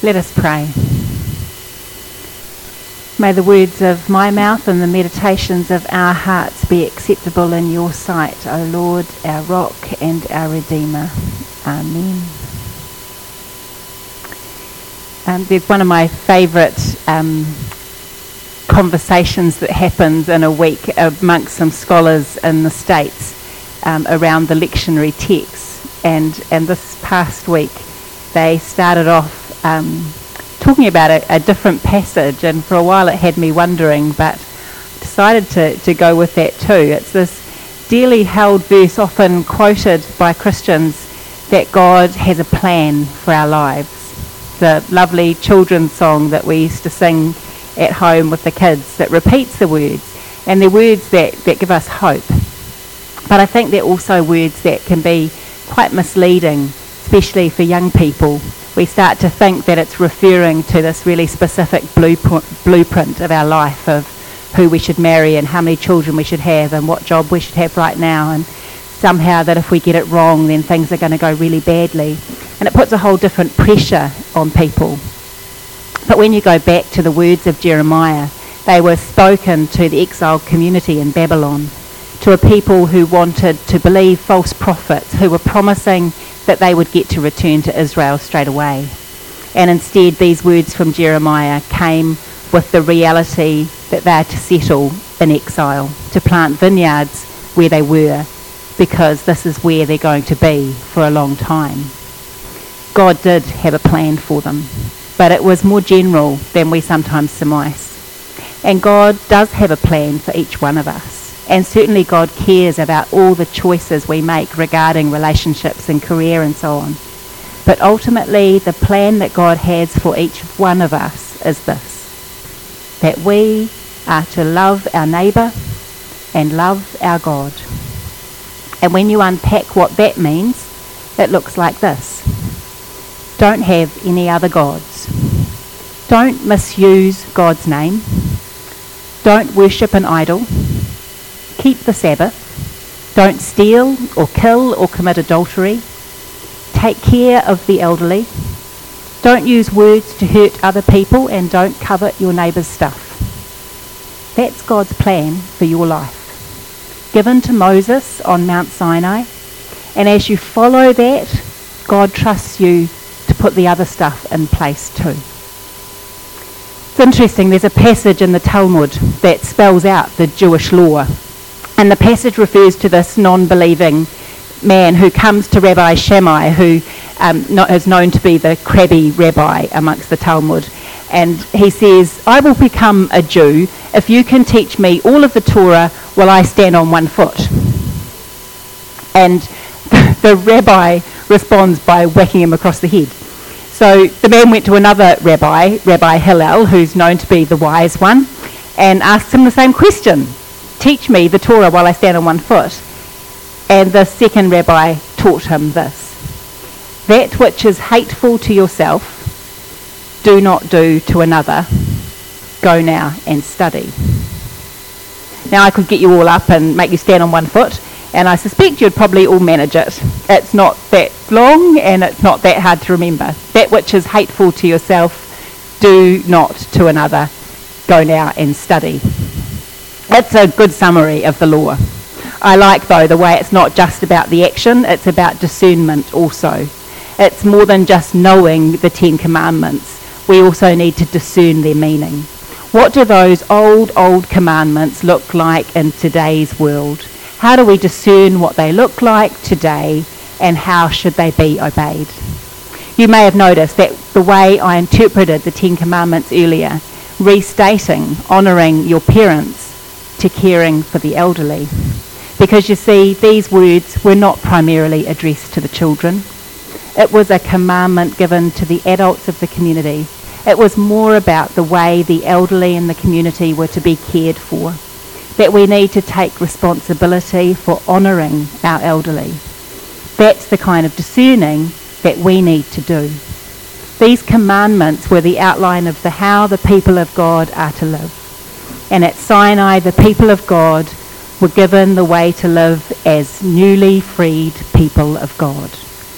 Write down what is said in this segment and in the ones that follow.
Let us pray. May the words of my mouth and the meditations of our hearts be acceptable in your sight, O Lord, our rock and our Redeemer. Amen. There's one of my favourite conversations that happens in a week amongst some scholars in the States around the lectionary texts. And this past week they started off talking about a different passage, and for a while it had me wondering, but decided to go with that too. It's this dearly held verse often quoted by Christians that God has a plan for our lives. The lovely children's song that we used to sing at home with the kids that repeats the words, and they're words that give us hope. But I think they're also words that can be quite misleading, especially for young people. We start to think that it's referring to this really specific blueprint of our life, of who we should marry and how many children we should have and what job we should have right now, and somehow that if we get it wrong then things are going to go really badly, and it puts a whole different pressure on people. But when you go back to the words of Jeremiah, they were spoken to the exiled community in Babylon, to a people who wanted to believe false prophets who were promising that they would get to return to Israel straight away. And instead these words from Jeremiah came with the reality that they are to settle in exile, to plant vineyards where they were, because this is where they're going to be for a long time. God did have a plan for them, but it was more general than we sometimes surmise. And God does have a plan for each one of us. And certainly God cares about all the choices we make regarding relationships and career and so on. But ultimately, the plan that God has for each one of us is this: that we are to love our neighbour and love our God. And when you unpack what that means, it looks like this: don't have any other gods. Don't misuse God's name. Don't worship an idol. Keep the Sabbath. Don't steal or kill or commit adultery. Take care of the elderly. Don't use words to hurt other people, and don't covet your neighbour's stuff. That's God's plan for your life, given to Moses on Mount Sinai. And as you follow that, God trusts you to put the other stuff in place too. It's interesting, there's a passage in the Talmud that spells out the Jewish law. And the passage refers to this non-believing man who comes to Rabbi Shammai, who is known to be the crabby rabbi amongst the Talmud. And he says, I will become a Jew if you can teach me all of the Torah while I stand on one foot. And the rabbi responds by whacking him across the head. So the man went to another rabbi, Rabbi Hillel, who's known to be the wise one, and asked him the same question: teach me the Torah while I stand on one foot. And the second rabbi taught him this: that which is hateful to yourself, do not do to another. Go now and study. Now I could get you all up and make you stand on one foot, and I suspect you'd probably all manage it. It's not that long and it's not that hard to remember. That which is hateful to yourself, do not to another. Go now and study. That's a good summary of the law. I like, though, the way it's not just about the action, it's about discernment also. It's more than just knowing the 10 Commandments. We also need to discern their meaning. What do those old commandments look like in today's world? How do we discern what they look like today, and how should they be obeyed? You may have noticed that the way I interpreted the 10 Commandments earlier, restating honouring your parents to caring for the elderly. Because you see, these words were not primarily addressed to the children. It was a commandment given to the adults of the community. It was more about the way the elderly in the community were to be cared for, that we need to take responsibility for honouring our elderly. That's the kind of discerning that we need to do. These commandments were the outline of how the people of God are to live. And at Sinai, the people of God were given the way to live as newly freed people of God.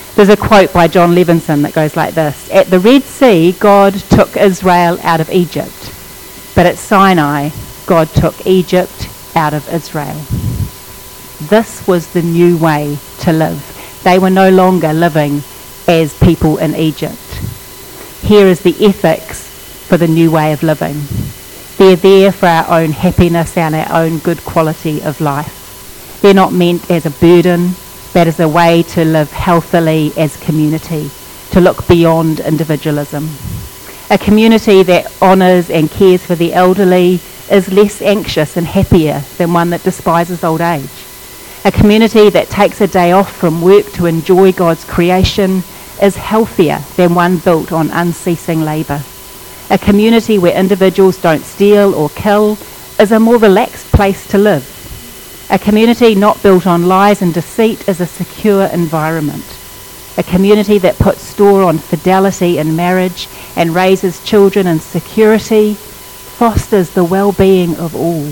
There's a quote by John Levinson that goes like this: "At the Red Sea, God took Israel out of Egypt, but at Sinai, God took Egypt out of Israel." This was the new way to live. They were no longer living as people in Egypt. Here is the ethics for the new way of living. They're there for our own happiness and our own good quality of life. They're not meant as a burden, but as a way to live healthily as community, to look beyond individualism. A community that honours and cares for the elderly is less anxious and happier than one that despises old age. A community that takes a day off from work to enjoy God's creation is healthier than one built on unceasing labour. A community where individuals don't steal or kill is a more relaxed place to live. A community not built on lies and deceit is a secure environment. A community that puts store on fidelity in marriage and raises children in security fosters the well-being of all.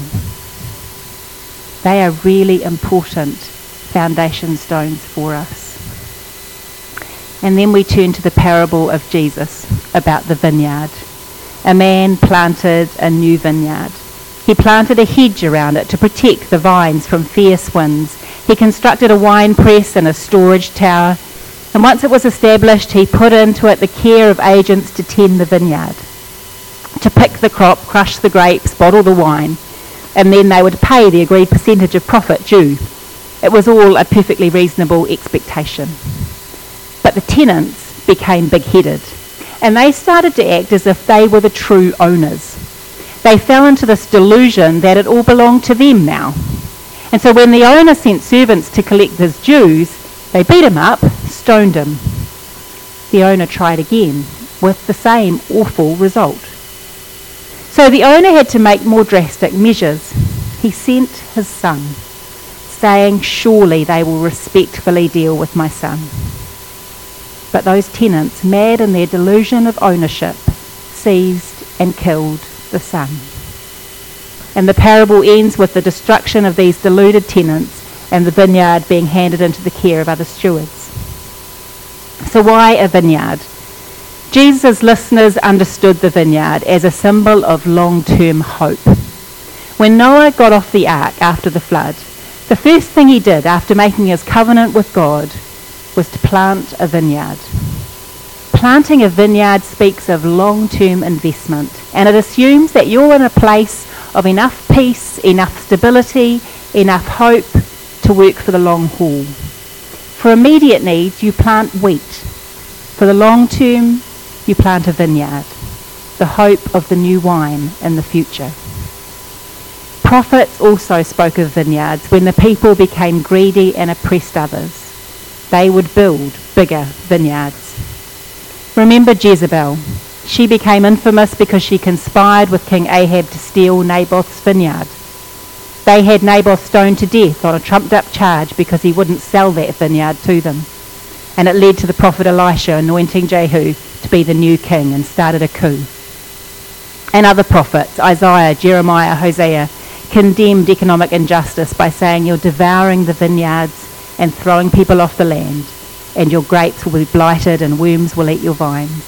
They are really important foundation stones for us. And then we turn to the parable of Jesus about the vineyard. A man planted a new vineyard. He planted a hedge around it to protect the vines from fierce winds. He constructed a wine press and a storage tower. And once it was established, he put into it the care of agents to tend the vineyard, to pick the crop, crush the grapes, bottle the wine, and then they would pay the agreed percentage of profit due. It was all a perfectly reasonable expectation. But the tenants became big-headed, and they started to act as if they were the true owners. They fell into this delusion that it all belonged to them now. And so when the owner sent servants to collect his dues, they beat him up, stoned him. The owner tried again, with the same awful result. So the owner had to make more drastic measures. He sent his son, saying, "Surely they will respectfully deal with my son." But those tenants, mad in their delusion of ownership, seized and killed the son. And the parable ends with the destruction of these deluded tenants and the vineyard being handed into the care of other stewards. So why a vineyard? Jesus' listeners understood the vineyard as a symbol of long-term hope. When Noah got off the ark after the flood, the first thing he did after making his covenant with God was to plant a vineyard. Planting a vineyard speaks of long-term investment, and it assumes that you're in a place of enough peace, enough stability, enough hope to work for the long haul. For immediate needs, you plant wheat. For the long term, you plant a vineyard, the hope of the new wine in the future. Prophets also spoke of vineyards when the people became greedy and oppressed others. They would build bigger vineyards. Remember Jezebel. She became infamous because she conspired with King Ahab to steal Naboth's vineyard. They had Naboth stoned to death on a trumped-up charge because he wouldn't sell that vineyard to them. And it led to the prophet Elisha anointing Jehu to be the new king and started a coup. And other prophets, Isaiah, Jeremiah, Hosea, condemned economic injustice by saying, "You're devouring the vineyards and throwing people off the land, and your grapes will be blighted and worms will eat your vines."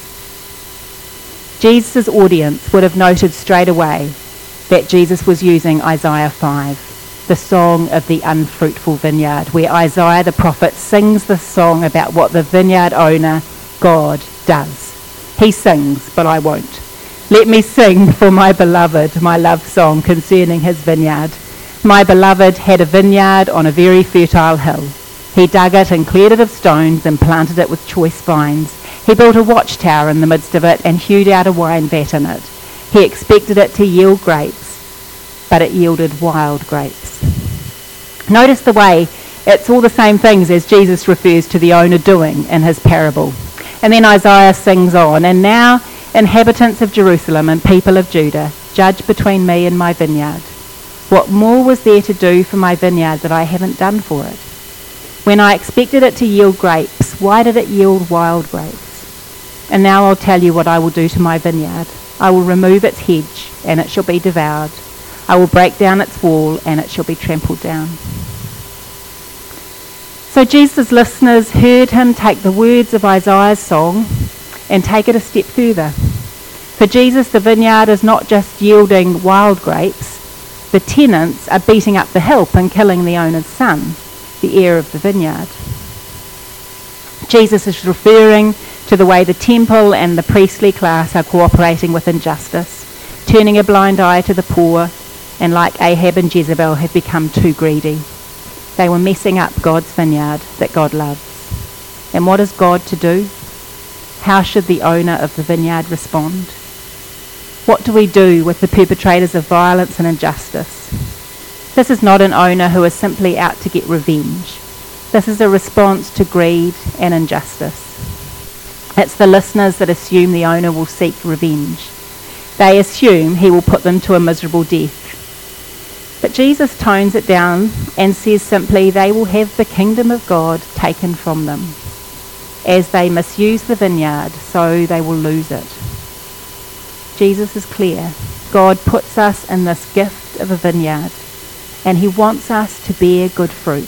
Jesus' audience would have noted straight away that Jesus was using Isaiah 5, the song of the unfruitful vineyard, where Isaiah the prophet sings the song about what the vineyard owner, God, does. He sings, but I won't. "Let me sing for my beloved, my love song concerning his vineyard. My beloved had a vineyard on a very fertile hill. He dug it and cleared it of stones and planted it with choice vines. He built a watchtower in the midst of it and hewed out a wine vat in it. He expected it to yield grapes, but it yielded wild grapes." Notice the way it's all the same things as Jesus refers to the owner doing in his parable. And then Isaiah sings on, "And now, inhabitants of Jerusalem and people of Judah, judge between me and my vineyard. What more was there to do for my vineyard that I haven't done for it? When I expected it to yield grapes, why did it yield wild grapes? And now I'll tell you what I will do to my vineyard. I will remove its hedge, and it shall be devoured. I will break down its wall, and it shall be trampled down." So Jesus' listeners heard him take the words of Isaiah's song and take it a step further. For Jesus, the vineyard is not just yielding wild grapes. The tenants are beating up the help and killing the owner's son, the heir of the vineyard. Jesus is referring to the way the temple and the priestly class are cooperating with injustice, turning a blind eye to the poor, and like Ahab and Jezebel have become too greedy. They were messing up God's vineyard that God loves. And what is God to do? How should the owner of the vineyard respond? What do we do with the perpetrators of violence and injustice? This is not an owner who is simply out to get revenge. This is a response to greed and injustice. It's the listeners that assume the owner will seek revenge. They assume he will put them to a miserable death. But Jesus tones it down and says simply they will have the kingdom of God taken from them. As they misuse the vineyard, so they will lose it. Jesus is clear. God puts us in this gift of a vineyard, and he wants us to bear good fruit.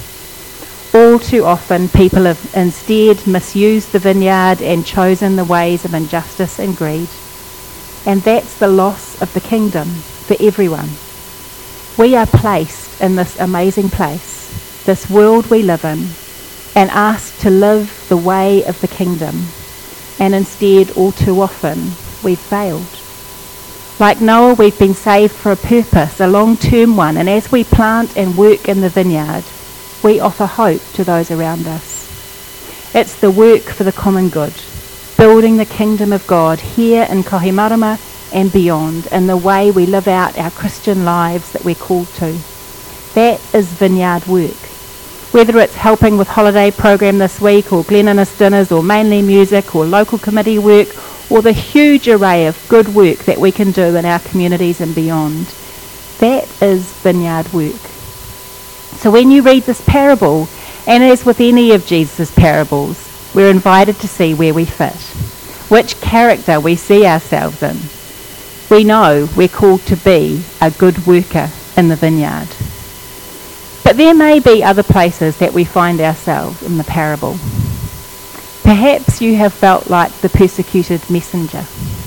All too often, people have instead misused the vineyard and chosen the ways of injustice and greed. And that's the loss of the kingdom for everyone. We are placed in this amazing place, this world we live in, and asked to live the way of the kingdom. And instead, all too often, we've failed. Like Noah, we've been saved for a purpose, a long-term one, and as we plant and work in the vineyard, we offer hope to those around us. It's the work for the common good, building the kingdom of God here in Kohimarama and beyond, in the way we live out our Christian lives that we're called to. That is vineyard work. Whether it's helping with holiday program this week, or Glen Innes dinners, or mainly music, or local committee work, or the huge array of good work that we can do in our communities and beyond. That is vineyard work. So when you read this parable, and as with any of Jesus' parables, we're invited to see where we fit, which character we see ourselves in. We know we're called to be a good worker in the vineyard. But there may be other places that we find ourselves in the parable. Perhaps you have felt like the persecuted messenger.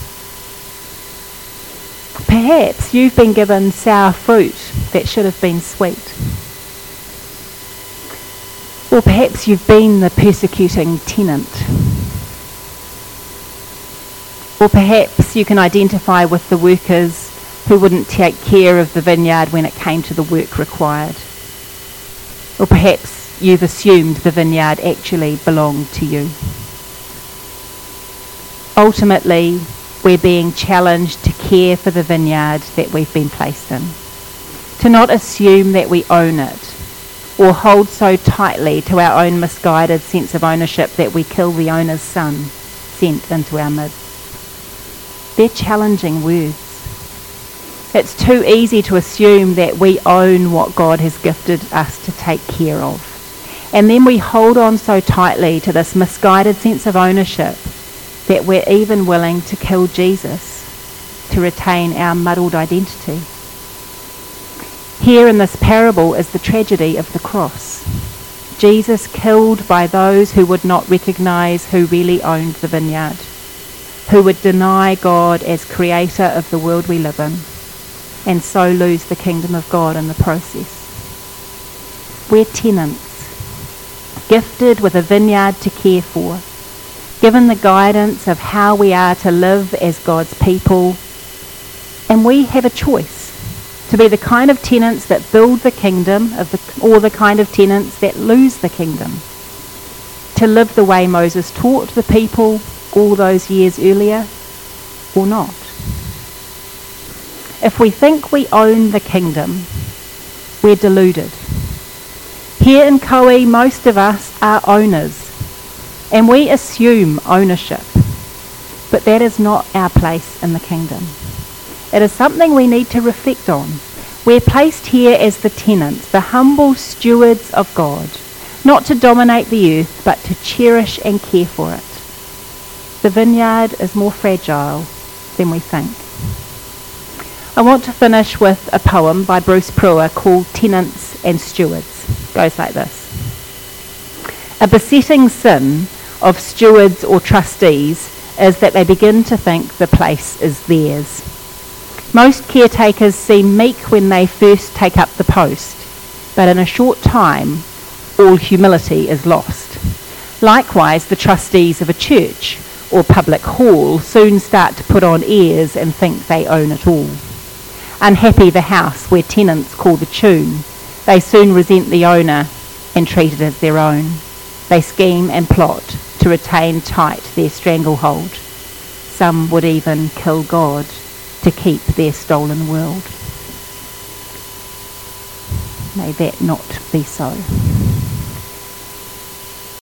Perhaps you've been given sour fruit that should have been sweet. Or perhaps you've been the persecuting tenant. Or perhaps you can identify with the workers who wouldn't take care of the vineyard when it came to the work required. Or perhaps you've assumed the vineyard actually belonged to you. Ultimately, we're being challenged to care for the vineyard that we've been placed in. To not assume that we own it, or hold so tightly to our own misguided sense of ownership that we kill the owner's son sent into our midst. They're challenging words. It's too easy to assume that we own what God has gifted us to take care of. And then we hold on so tightly to this misguided sense of ownership that we're even willing to kill Jesus to retain our muddled identity. Here in this parable is the tragedy of the cross. Jesus killed by those who would not recognise who really owned the vineyard, who would deny God as creator of the world we live in, and so lose the kingdom of God in the process. We're tenants, gifted with a vineyard to care for, given the guidance of how we are to live as God's people, and we have a choice to be the kind of tenants that build the kingdom or the kind of tenants that lose the kingdom, to live the way Moses taught the people all those years earlier, or not. If we think we own the kingdom, we're deluded. Here in Koe, most of us are owners, and we assume ownership, but that is not our place in the kingdom. It is something we need to reflect on. We're placed here as the tenants, the humble stewards of God, not to dominate the earth, but to cherish and care for it. The vineyard is more fragile than we think. I want to finish with a poem by Bruce Brewer called Tenants and Stewards. It goes like this. A besetting sin of stewards or trustees is that they begin to think the place is theirs. Most caretakers seem meek when they first take up the post, but in a short time, all humility is lost. Likewise, the trustees of a church or public hall soon start to put on airs and think they own it all. Unhappy the house where tenants call the tune, they soon resent the owner and treat it as their own. They scheme and plot to retain tight their stranglehold. Some would even kill God to keep their stolen world. May that not be so.